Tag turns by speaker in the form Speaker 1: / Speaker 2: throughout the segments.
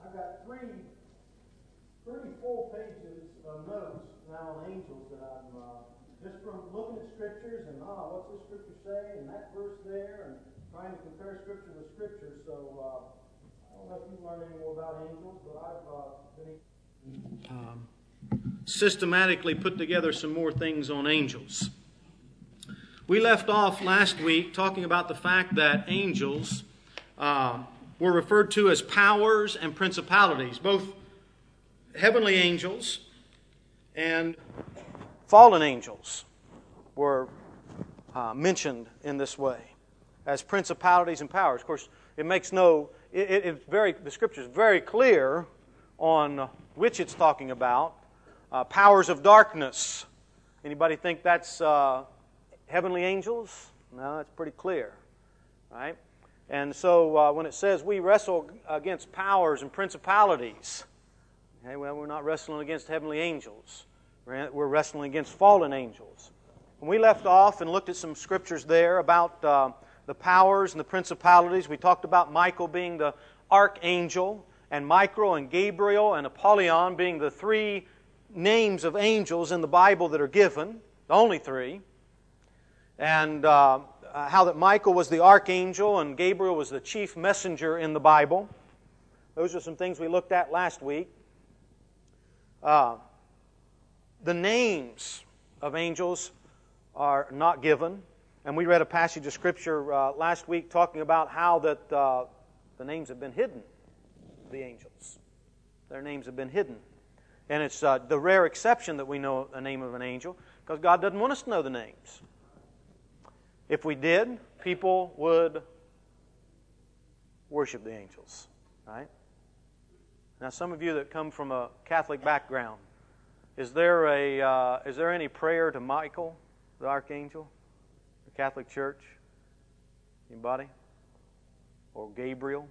Speaker 1: I've got three pretty full pages of notes now on angels that I'm just from looking at scriptures and what's this scripture say and that verse there and trying to compare scripture with scripture. So I don't know if you've learned any more about angels, but I've been systematically put together some more things on angels. We left off last week talking about the fact that angels were referred to as powers and principalities. Both heavenly angels and fallen angels were mentioned in this way as principalities and powers. Of course, it makes the Scripture is very clear on which it's talking about. Powers of darkness. Anybody think that's heavenly angels? No, it's pretty clear, right? And so when it says we wrestle against powers and principalities, okay, well, we're not wrestling against heavenly angels. We're wrestling against fallen angels. When we left off and looked at some scriptures there about the powers and the principalities, we talked about Michael being the archangel, and Michael and Gabriel and Apollyon being the three names of angels in the Bible that are given, the only three, and how that Michael was the archangel and Gabriel was the chief messenger in the Bible. Those are some things we looked at last week. The names of angels are not given, and we read a passage of Scripture last week talking about how that the names have been hidden, the angels. Their names have been hidden. And it's the rare exception that we know the name of an angel, because God doesn't want us to know the names. If we did, people would worship the angels, right? Now, some of you that come from a Catholic background, is there any prayer to Michael, the archangel, the Catholic Church? Anybody? Or Gabriel?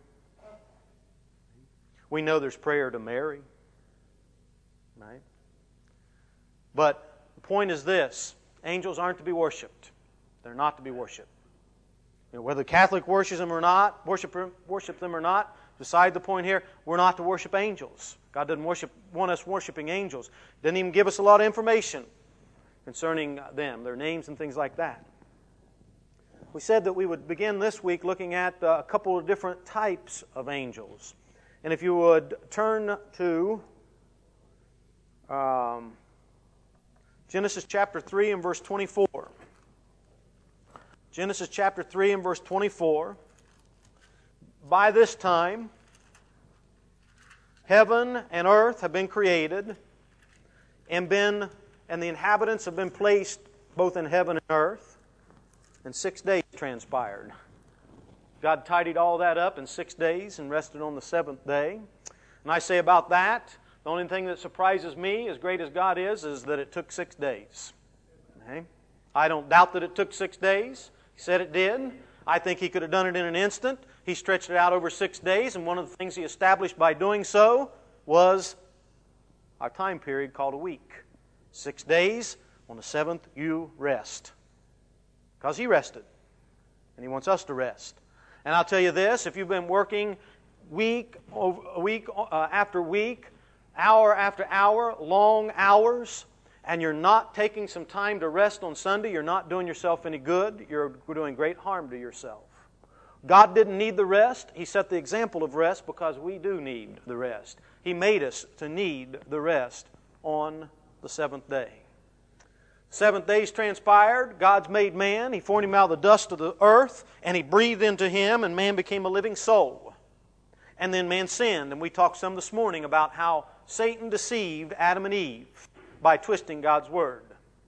Speaker 1: We know there's prayer to Mary. Right? But the point is this: angels aren't to be worshipped. They're not to be worshipped. Whether the Catholic worships them or not, worship them or not, beside the point here, we're not to worship angels. God doesn't want us worshiping angels. He doesn't even give us a lot of information concerning them, their names and things like that. We said that we would begin this week looking at a couple of different types of angels. And if you would turn to Genesis chapter 3 and verse 24. Genesis chapter 3 and verse 24. By this time, heaven and earth have been created, and the inhabitants have been placed both in heaven and earth, and 6 days transpired. God tidied all that up in 6 days and rested on the seventh day. And I say about that, the only thing that surprises me, as great as God is that it took 6 days. Okay? I don't doubt that it took 6 days. He said it did. I think He could have done it in an instant. He stretched it out over 6 days, and one of the things He established by doing so was our time period called a week. 6 days, on the seventh you rest. Because He rested, and He wants us to rest. And I'll tell you this, if you've been working week after week, hour after hour, long hours, and you're not taking some time to rest on Sunday, you're not doing yourself any good. You're doing great harm to yourself. God didn't need the rest. He set the example of rest because we do need the rest. He made us to need the rest on the seventh day. 7 days transpired. God's made man. He formed him out of the dust of the earth, and He breathed into him, and man became a living soul. And then man sinned, and we talked some this morning about how Satan deceived Adam and Eve by twisting God's Word.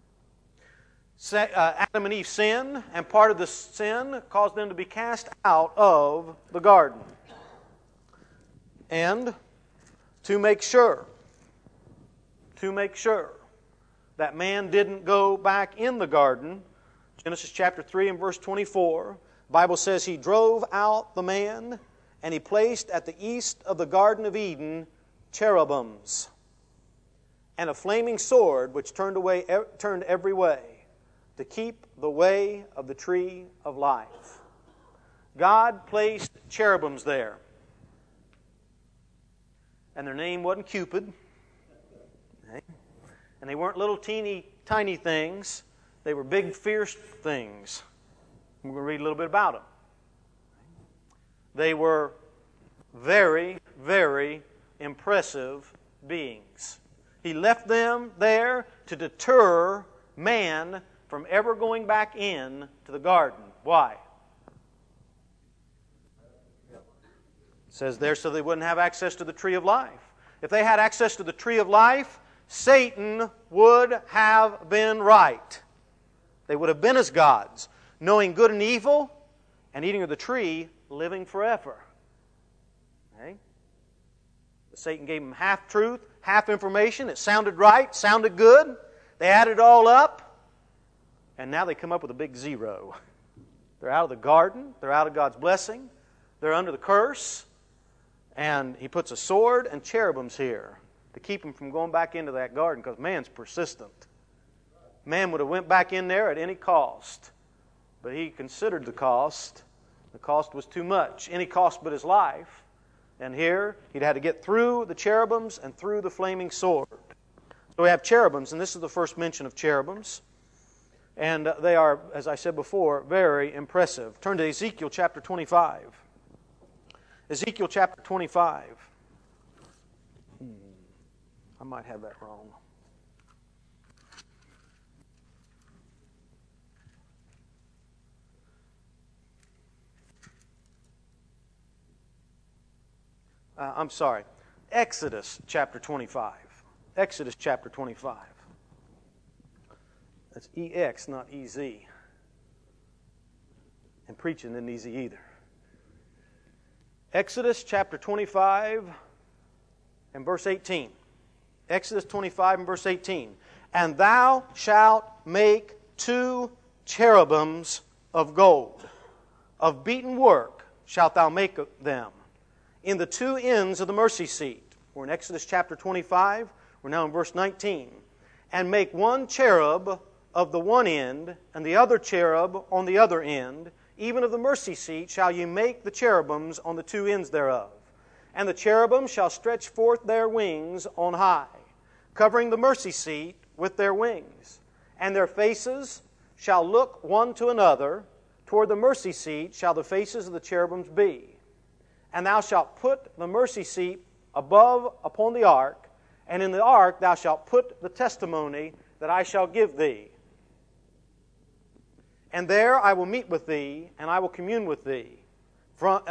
Speaker 1: Adam and Eve sinned, and part of the sin caused them to be cast out of the garden. And to make sure that man didn't go back in the garden, Genesis chapter 3 and verse 24, the Bible says He drove out the man, and He placed at the east of the Garden of Eden cherubims, and a flaming sword which turned every way, to keep the way of the tree of life. God placed cherubims there.
Speaker 2: And their name wasn't Cupid. Okay? And they weren't little teeny tiny things. They were big, fierce things. We're going to read a little bit about them. They were very, very impressive beings. He left them there to deter man from ever going back in to the garden. Why? It says there so they wouldn't have access to the tree of life. If they had access to the tree of life, Satan would have been right. They would have been as gods, knowing good and evil, and eating of the tree, living forever. Okay? Satan gave them half truth, half information. It sounded right, sounded good. They added it all up, and now they come up with a big zero. They're out of the garden. They're out of God's blessing. They're under the curse. And He puts a sword and cherubims here to keep them from going back into that garden, because man's persistent. Man would have went back in there at any cost. But he considered the cost. The cost was too much. Any cost but his life. And here, he'd had to get through the cherubims and through the flaming sword. So we have cherubims, and this is the first mention of cherubims. And they are, as I said before, very impressive. Turn to Ezekiel chapter 25. Ezekiel chapter 25. I might have that wrong. I'm sorry. Exodus chapter 25. Exodus chapter 25. That's EX, not EZ. And preaching isn't easy either. Exodus chapter 25 and verse 18. Exodus 25 and verse 18. And thou shalt make 2 cherubims of gold. Of beaten work shalt thou make them. In the 2 ends of the mercy seat. We're in Exodus chapter 25. We're now in verse 19. And make 1 cherub of the one end, and the other cherub on the other end. Even of the mercy seat shall you make the cherubims on the 2 ends thereof. And the cherubim shall stretch forth their wings on high, covering the mercy seat with their wings. And their faces shall look one to another. Toward the mercy seat shall the faces of the cherubims be. And thou shalt put the mercy seat above upon the ark, and in the ark thou shalt put the testimony that I shall give thee. And there I will meet with thee, and I will commune with thee. From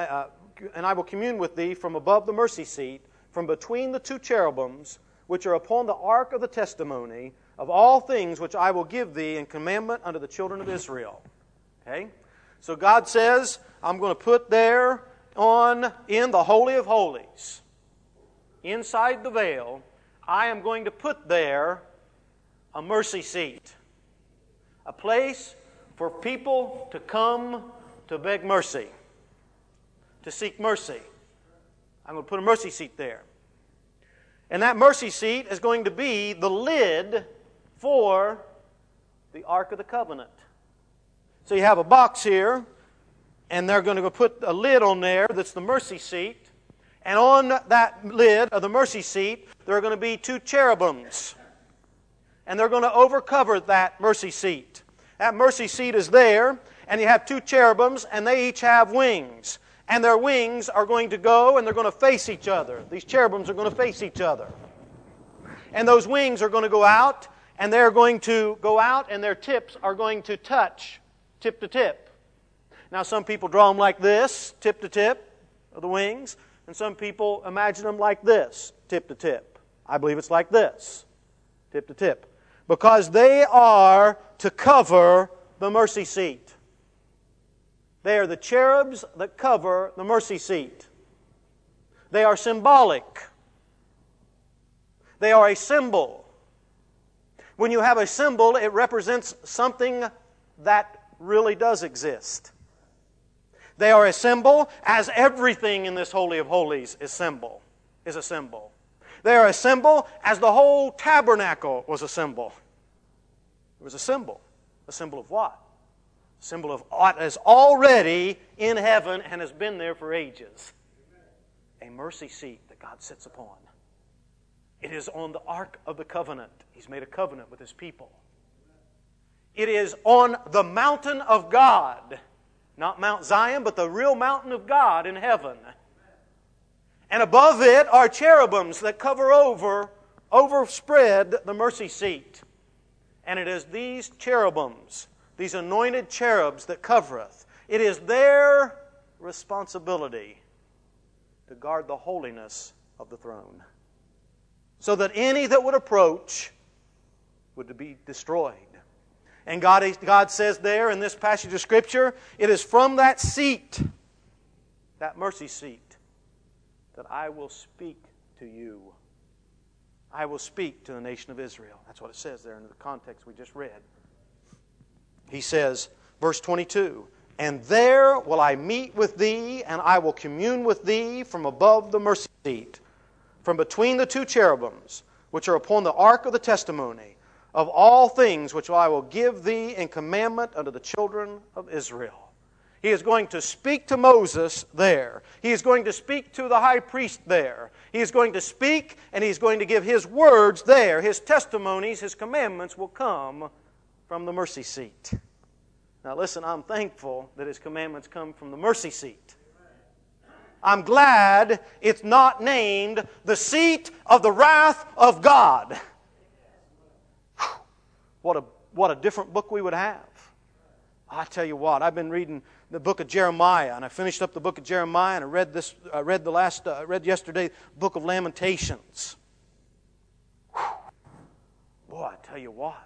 Speaker 2: above the mercy seat, from between the 2 cherubims, which are upon the ark of the testimony, of all things which I will give thee in commandment unto the children of Israel. Okay? So God says, I'm going to put there in the Holy of Holies, inside the veil, I am going to put there a mercy seat. A place for people to come to beg mercy, to seek mercy. I'm going to put a mercy seat there. And that mercy seat is going to be the lid for the Ark of the Covenant. So you have a box here, and they're going to put a lid on there that's the mercy seat. And on that lid of the mercy seat, there are going to be 2 cherubims. And they're going to overcover that mercy seat. That mercy seat is there, and you have 2 cherubims, and they each have wings. And their wings are going to go, and they're going to face each other. These cherubims are going to face each other. And those wings are going to go out, and they're going to go out, and their tips are going to touch tip to tip. Now, some people draw them like this, tip to tip of the wings, and some people imagine them like this, tip to tip. I believe it's like this, tip to tip, because they are to cover the mercy seat. They are the cherubs that cover the mercy seat. They are symbolic. They are a symbol. When you have a symbol, it represents something that really does exist. They are a symbol, as everything in this Holy of Holies is a symbol. They are a symbol, as the whole tabernacle was a symbol. It was a symbol. A symbol of what? A symbol of what is already in heaven and has been there for ages. A mercy seat that God sits upon. It is on the Ark of the Covenant. He's made a covenant with His people. It is on the mountain of God. Not Mount Zion, but the real mountain of God in heaven. And above it are cherubims that overspread the mercy seat. And it is these cherubims, these anointed cherubs that covereth. It is their responsibility to guard the holiness of the throne, so that any that would approach would be destroyed. And God says there in this passage of Scripture, it is from that seat, that mercy seat, that I will speak to you. I will speak to the nation of Israel. That's what it says there in the context we just read. He says, verse 22, and there will I meet with thee, and I will commune with thee from above the mercy seat, from between the two cherubims, which are upon the ark of the testimony, of all things which I will give thee in commandment unto the children of Israel. He is going to speak to Moses there. He is going to speak to the high priest there. He is going to speak, and He's going to give His words there. His testimonies, His commandments will come from the mercy seat. Now listen, I'm thankful that His commandments come from the mercy seat. I'm glad it's not named the seat of the wrath of God. What a different book we would have. I tell you what, I've been reading the book of Jeremiah, and I finished up the book of Jeremiah, and I read yesterday the book of Lamentations. Boy, I tell you what,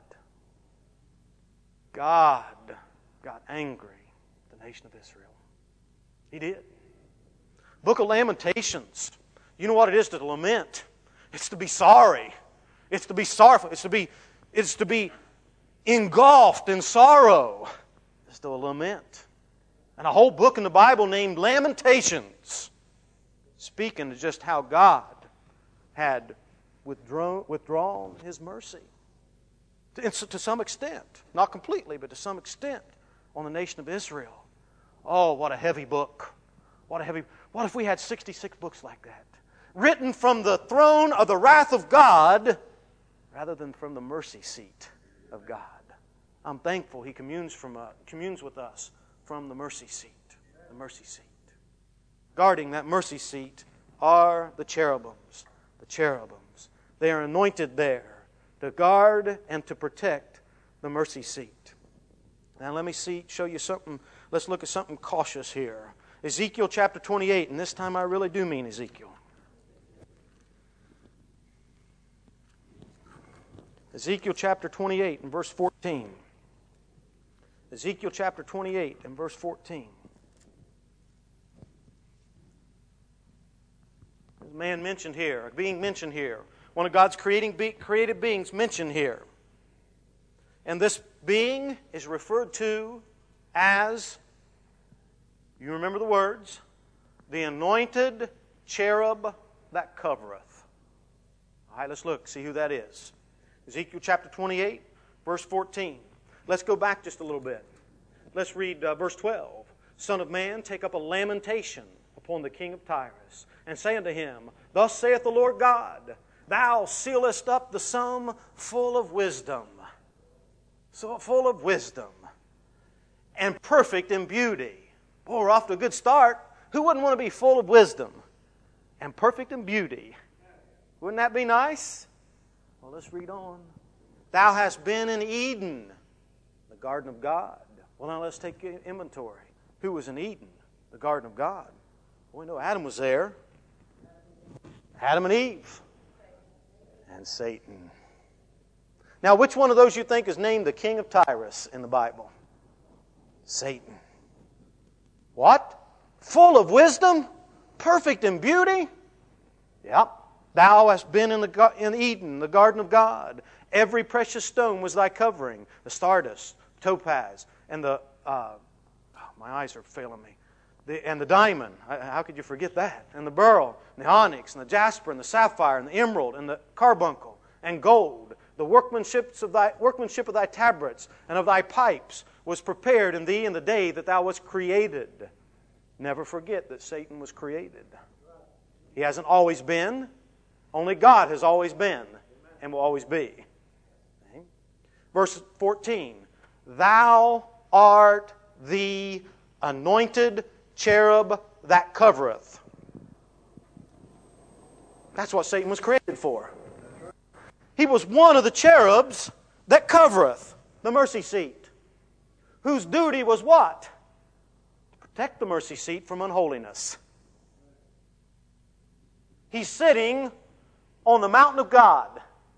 Speaker 2: God got angry at the nation of Israel. He did. Book of Lamentations. You know what it is to lament? It's to be sorry. It's to be sorrowful. It's to be engulfed in sorrow. It's to lament. And a whole book in the Bible named Lamentations, speaking of just how God had withdrawn His mercy. To some extent. Not completely, but to some extent on the nation of Israel. Oh, what a heavy book. What if we had 66 books like that? Written from the throne of the wrath of God rather than from the mercy seat of God. I'm thankful He communes with us from the mercy seat. The mercy seat. Guarding that mercy seat are the cherubims. The cherubims. They are anointed there to guard and to protect the mercy seat. Now let me show you something. Let's look at something cautious here. Ezekiel chapter 28, and this time I really do mean Ezekiel. Ezekiel chapter 28 and verse 14. Ezekiel chapter 28 and verse 14. There's a man mentioned here, a being mentioned here. One of God's created beings mentioned here. And this being is referred to as, you remember the words, the anointed cherub that covereth. All right, let's look, see who that is. Ezekiel chapter 28, verse 14. Let's go back just a little bit. Let's read verse 12. Son of man, take up a lamentation upon the king of Tyrus, and say unto him, Thus saith the Lord God, Thou sealest up the sum full of wisdom. So full of wisdom. And perfect in beauty. Boy, we're off to a good start. Who wouldn't want to be full of wisdom and perfect in beauty? Wouldn't that be nice? Well, let's read on. Thou hast been in Eden, the garden of God. Well, now let's take inventory. Who was in Eden, the garden of God? Well, we know Adam was there. Adam and Eve. And Satan. Now, which one of those you think is named the king of Tyrus in the Bible? Satan. What? Full of wisdom? Perfect in beauty? Yep. Thou hast been in Eden, the garden of God. Every precious stone was thy covering. The stardust, topaz, and the... my eyes are failing me. And the diamond. How could you forget that? And the beryl, and the onyx, and the jasper, and the sapphire, and the emerald, and the carbuncle, and gold. The workmanship of thy tabrets and of thy pipes was prepared in thee in the day that thou wast created. Never forget that Satan was created. He hasn't always been. Only God has always been and will always be. Okay. Verse 14. Thou art the anointed cherub that covereth. That's what Satan was created for. He was one of the cherubs that covereth the mercy seat, whose duty was what? To protect the mercy seat from unholiness. He's sitting on the mountain of God.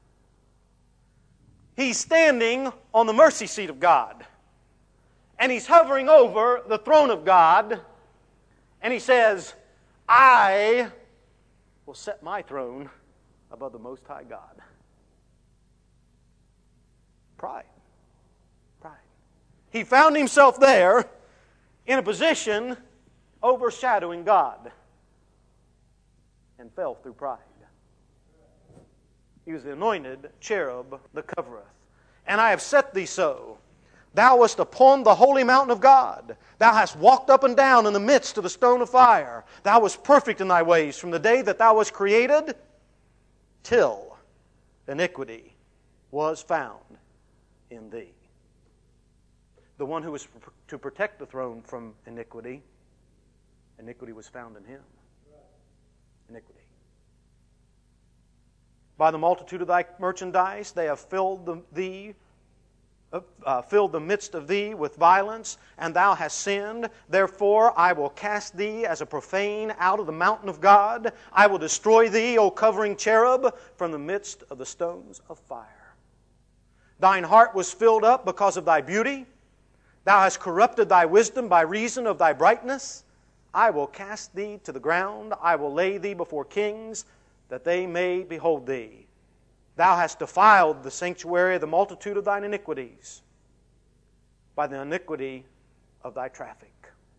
Speaker 2: He's standing on the mercy seat of God. And He's hovering over the throne of God. And He says, I will set my throne above the Most High God. Pride. Pride. He found himself there in a position overshadowing God and fell through pride. He was the anointed cherub that covereth. And I have set thee so. Thou wast upon the holy mountain of God. Thou hast walked up and down in the midst of the stone of fire. Thou wast perfect in thy ways from the day that thou wast created till iniquity was found in thee. The one who was to protect the throne from iniquity, iniquity was found in him. Iniquity. By the multitude of thy merchandise, they have filled the midst of thee with violence, and thou hast sinned. Therefore I will cast thee as a profane out of the mountain of God. I will destroy thee, O covering cherub, from the midst of the stones of fire. Thine heart was filled up because of thy beauty. Thou hast corrupted thy wisdom by reason of thy brightness. I will cast thee to the ground. I will lay thee before kings, that they may behold thee. Thou hast defiled the sanctuary of the multitude of thine iniquities by the iniquity of thy traffic.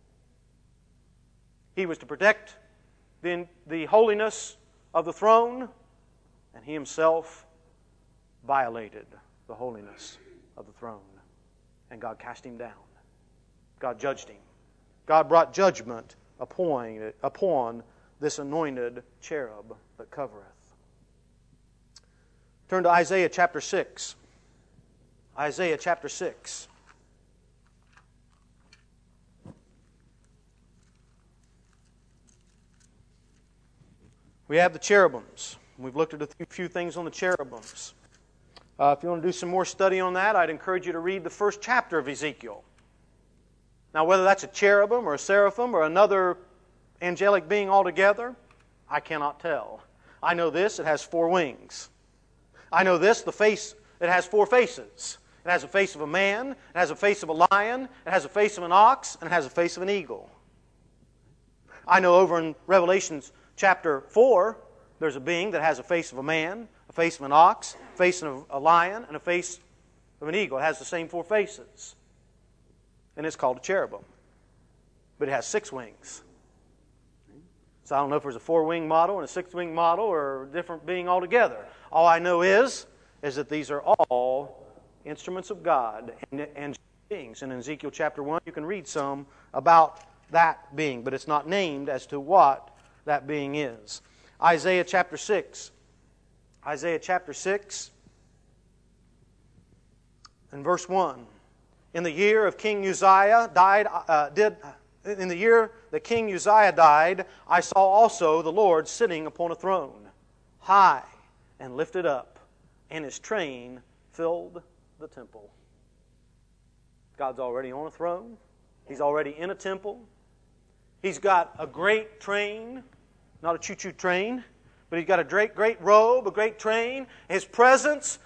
Speaker 2: He was to protect the holiness of the throne, and he himself violated the holiness of the throne. And God cast him down. God judged him. God brought judgment upon this anointed cherub that covereth. Turn to Isaiah chapter 6. Isaiah chapter 6. We have the cherubims. We've looked at a few things on the cherubims. If you want to do some more study on that, I'd encourage you to read the first chapter of Ezekiel. Now, whether that's a cherubim or a seraphim or another angelic being altogether, I cannot tell. I know this, it has 4 wings. I know this, the face, it has 4 faces. It has a face of a man, it has a face of a lion, it has a face of an ox, and it has a face of an eagle. I know over in Revelation chapter 4, there's a being that has a face of a man, a face of an ox, a face of a lion, and a face of an eagle. It has the same 4 faces. And it's called a cherubim. But it has 6 wings. So I don't know if there's a 4-wing model and a 6-wing model or a different being altogether. All I know is that these are all instruments of God and beings. And in Ezekiel chapter 1, you can read some about that being, but it's not named as to what that being is. Isaiah chapter 6. Isaiah chapter 6 and verse 1. In the year of King Uzziah in the year that King Uzziah died, I saw also the Lord sitting upon a throne, high and lifted up, and His train filled the temple. God's already on a throne. He's already in a temple. He's got a great train, not a choo-choo train, but He's got a great robe, a great train. His presence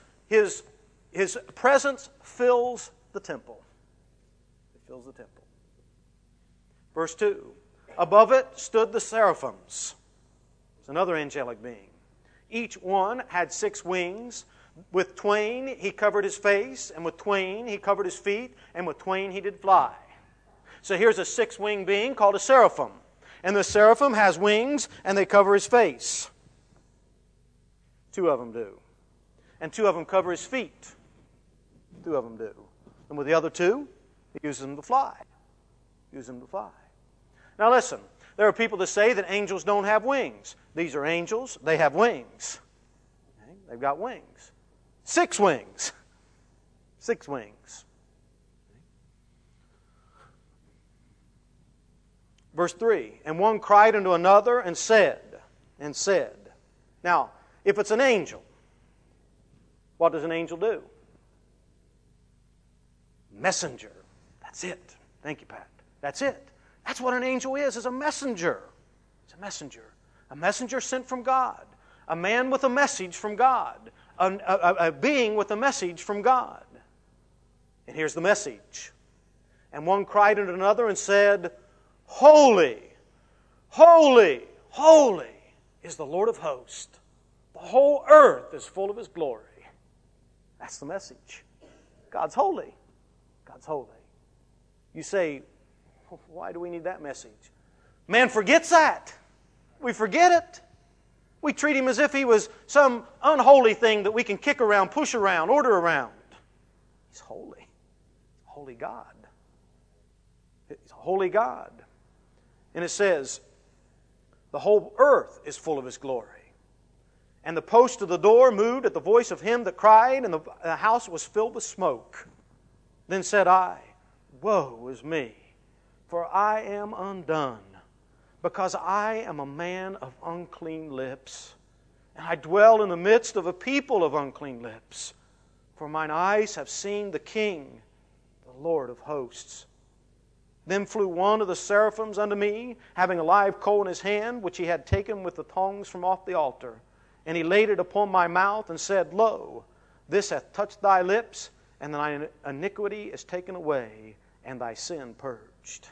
Speaker 2: fills the temple. It fills the temple. Verse 2. Above it stood the seraphims. It's another angelic being. Each one had 6 wings. With twain he covered his face, and with twain he covered his feet, and with twain he did fly. So here's a 6-winged being called a seraphim. And the seraphim has wings, and they cover his face. 2 of them do. And 2 of them cover his feet. 2 of them do. And with the other 2, he uses them to fly. Now listen, There are people that say that angels don't have wings. These are angels. They have wings. Okay? They've got wings. 6 wings. 6 wings. Verse 3, and one cried unto another and said. Now, if it's an angel, what does an angel do? Messenger. That's it. Thank you, Pat. That's it. That's what an angel is a messenger. It's a messenger. A messenger sent from God. A man with a message from God. A being with a message from God. And here's the message. And one cried unto another and said, Holy, holy, holy is the Lord of hosts. The whole earth is full of His glory. That's the message. God's holy. God's holy. You say, why do we need that message? Man forgets that. We forget it. We treat Him as if He was some unholy thing that we can kick around, push around, order around. He's holy. Holy God. He's a holy God. And it says, the whole earth is full of His glory. And the post of the door moved at the voice of him that cried, and the house was filled with smoke. Then said I, Woe is me, for I am undone, because I am a man of unclean lips, and I dwell in the midst of a people of unclean lips. For mine eyes have seen the King, the Lord of hosts. Then flew one of the seraphims unto me, having a live coal in his hand, which he had taken with the tongs from off the altar. And he laid it upon my mouth, and said, Lo, this hath touched thy lips, and thine iniquity is taken away, and thy sin purged.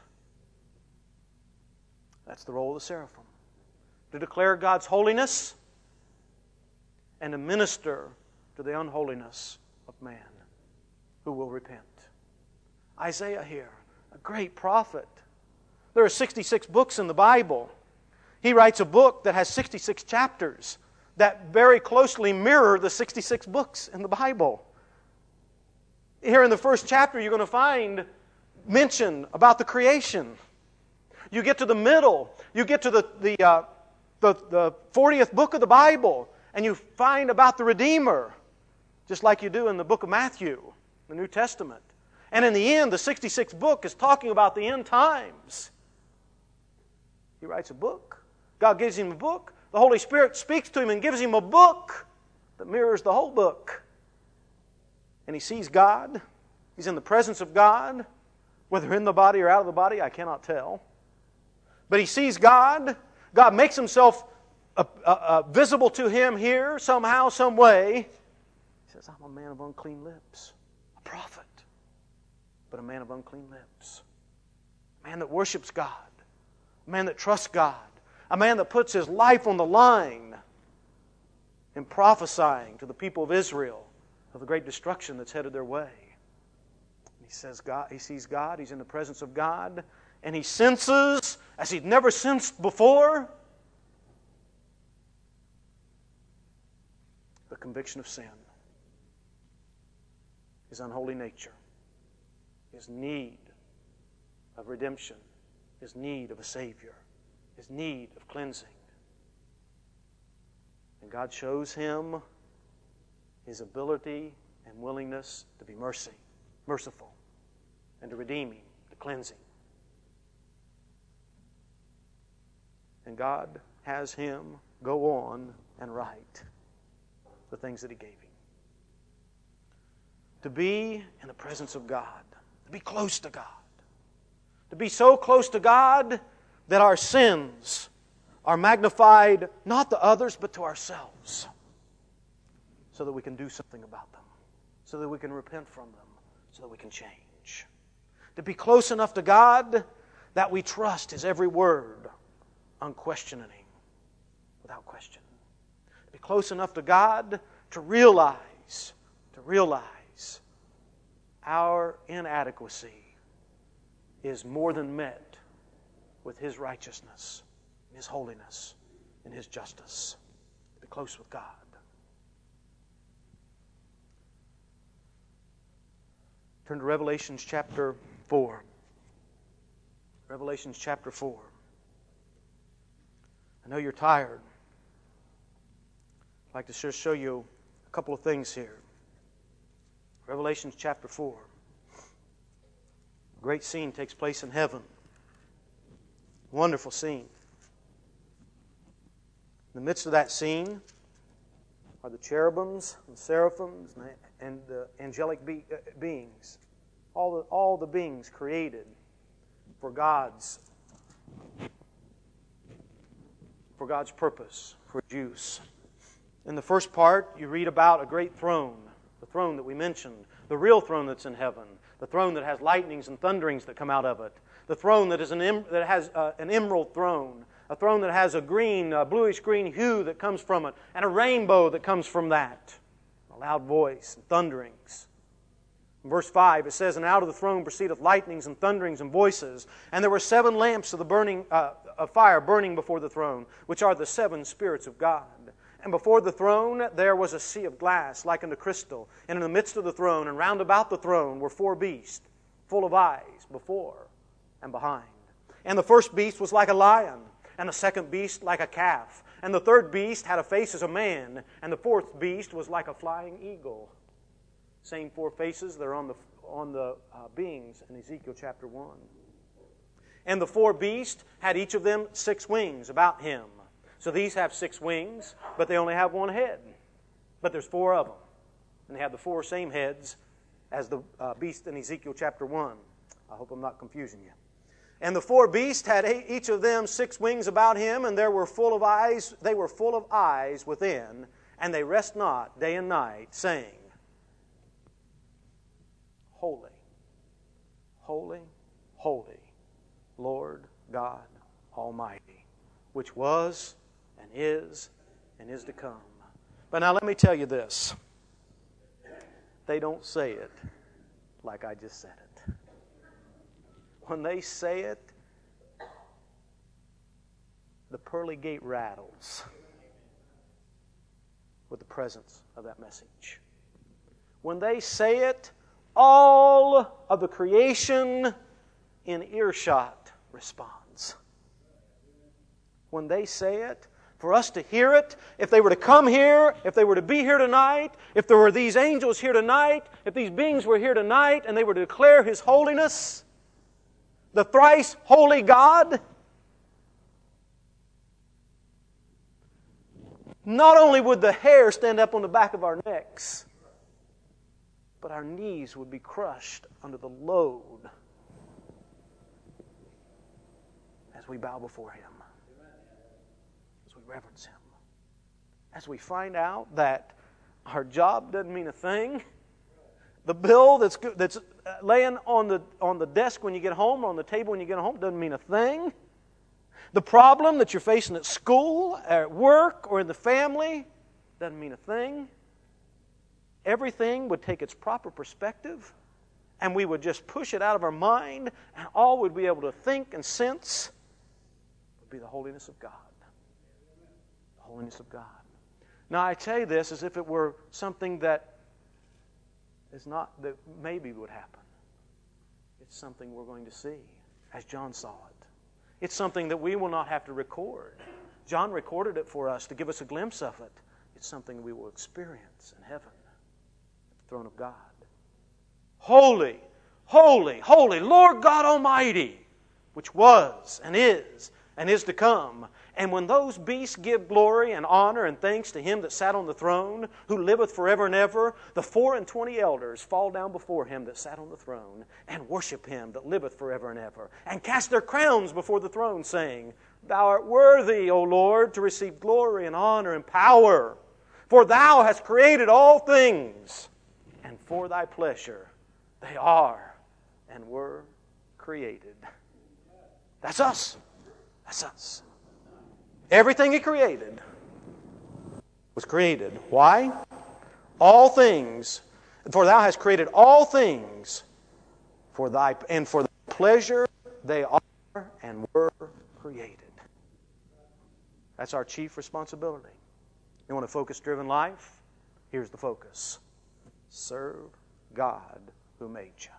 Speaker 2: That's the role of the seraphim. To declare God's holiness, and to minister to the unholiness of man who will repent. Isaiah here, a great prophet. There are 66 books in the Bible. He writes a book that has 66 chapters that very closely mirror the 66 books in the Bible. Here in the first chapter, you're going to find mention about the creation. You get to the middle, you get to the 40th book of the Bible, and you find about the Redeemer, just like you do in the book of Matthew, the New Testament. And in the end, the 66th book is talking about the end times. He writes a book. God gives him a book. The Holy Spirit speaks to him and gives him a book that mirrors the whole book. And he sees God. He's in the presence of God. Whether in the body or out of the body, I cannot tell. But he sees God. God makes himself visible to him here somehow, some way. He says, I'm a man of unclean lips. A prophet. But a man of unclean lips. A man that worships God. A man that trusts God. A man that puts his life on the line in prophesying to the people of Israel of the great destruction that's headed their way. He says he sees God, he's in the presence of God, and he senses, as he'd never sensed before, the conviction of sin, his unholy nature, his need of redemption, his need of a Savior, his need of cleansing. And God shows him his ability and willingness to be merciful, and to redeem him, to cleanse him. And God has him go on and write the things that he gave him. To be in the presence of God, to be close to God, to be so close to God that our sins are magnified not to others but to ourselves, so that we can do something about them, so that we can repent from them, so that we can change. To be close enough to God that we trust His every word unquestioning, without question. To be close enough to God to realize our inadequacy is more than met with His righteousness, His holiness, and His justice. To be close with God. Turn to Revelation chapter 4. Revelation chapter 4. know you're tired. I'd like to just show you a couple of things here. Revelation chapter 4. A great scene takes place in heaven. Wonderful scene. In the midst of that scene are the cherubims and seraphims and the angelic beings. All the beings created for God's purpose, for His use. In the first part, you read about a great throne, the throne that we mentioned, the real throne that's in heaven, the throne that has lightnings and thunderings that come out of it, the throne that has an emerald throne, a throne that has a bluish-green hue that comes from it, and a rainbow that comes from that, a loud voice and thunderings. In verse 5, it says, "And out of the throne proceedeth lightnings and thunderings and voices, and there were 7 lamps of fire burning before the throne, which are the 7 spirits of God. And before the throne there was a sea of glass, like unto crystal. And in the midst of the throne, and round about the throne, were 4 beasts, full of eyes, before and behind. And the first beast was like a lion, and the second beast like a calf. And the third beast had a face as a man, and the fourth beast was like a flying eagle." Same 4 faces that are on the beings in Ezekiel chapter 1. "And the 4 beasts had each of them 6 wings about him." So these have 6 wings, but they only have 1 head. But there's 4 of them. And they have the 4 same heads as the beast in Ezekiel chapter 1. I hope I'm not confusing you. "And the 4 beasts had each of them 6 wings about him, and they were full of eyes within, and they rest not day and night, saying, Holy, holy, holy, Lord God Almighty, which was and is to come." But now let me tell you this. They don't say it like I just said it. When they say it, the pearly gate rattles with the presence of that message. When they say it, all of the creation in earshot responds. When they say it, for us to hear it, if they were to come here, if they were to be here tonight, if there were these angels here tonight, if these beings were here tonight and they were to declare His holiness, the thrice holy God, not only would the hair stand up on the back of our necks, but our knees would be crushed under the load as we bow before Him, as we reverence Him, as we find out that our job doesn't mean a thing. The bill that's laying on the desk when you get home, or on the table when you get home, doesn't mean a thing. The problem that you're facing at school, or at work, or in the family, doesn't mean a thing. Everything would take its proper perspective, and we would just push it out of our mind, and all we'd be able to think and sense would be the holiness of God. The holiness of God. Now, I tell you this as if it were something that maybe would happen. It's something we're going to see, as John saw it. It's something that we will not have to record. John recorded it for us to give us a glimpse of it. It's something we will experience in heaven, at the throne of God. Holy, holy, holy, Lord God Almighty, which was and is to come. And when those beasts give glory and honor and thanks to Him that sat on the throne, who liveth forever and ever, the 24 elders fall down before Him that sat on the throne, and worship Him that liveth forever and ever, and cast their crowns before the throne, saying, Thou art worthy, O Lord, to receive glory and honor and power, for Thou hast created all things, and for Thy pleasure they are and were created. That's us. That's us. Everything He created was created. Why? All things. For Thou hast created all things for Thy pleasure they are and were created. That's our chief responsibility. You want a focus-driven life? Here's the focus. Serve God who made you.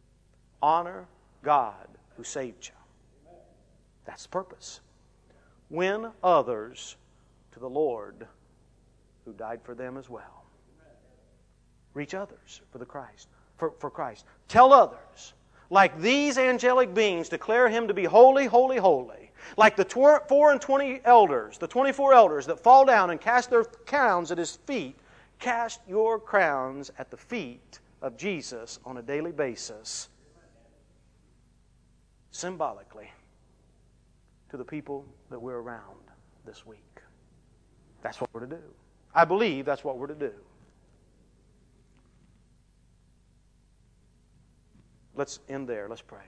Speaker 2: Honor God who saved you. That's the purpose. win others to the Lord who died for them as well. Reach others for the Christ, for Christ. Tell others, like these angelic beings declare Him to be holy, holy, holy. Like the 24 elders that fall down and cast their crowns at His feet, cast your crowns at the feet of Jesus on a daily basis, symbolically, to the people that we're around this week. That's what we're to do. I believe that's what we're to do. Let's end there. Let's pray.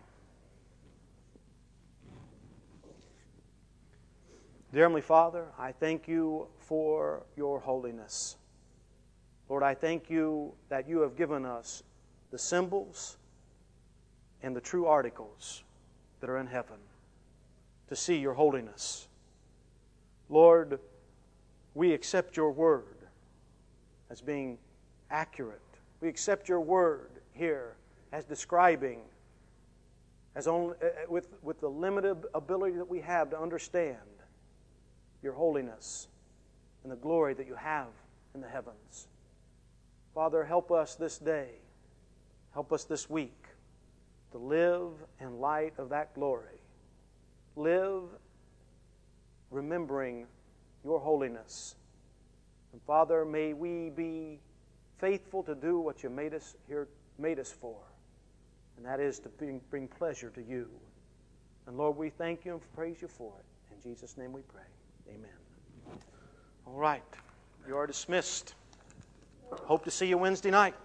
Speaker 2: Dear Heavenly Father, I thank You for Your holiness. Lord, I thank You that You have given us the symbols and the true articles that are in heaven to see Your holiness. Lord, we accept Your word as being accurate. We accept Your word here as describing, as only with the limited ability that we have to understand Your holiness and the glory that You have in the heavens. Father, help us this day, help us this week to live in light of that glory. Live remembering Your holiness. And Father, may we be faithful to do what You made us for. And that is to bring pleasure to You. And Lord, we thank You and praise You for it. In Jesus' name we pray. Amen. All right. You are dismissed. Hope to see you Wednesday night.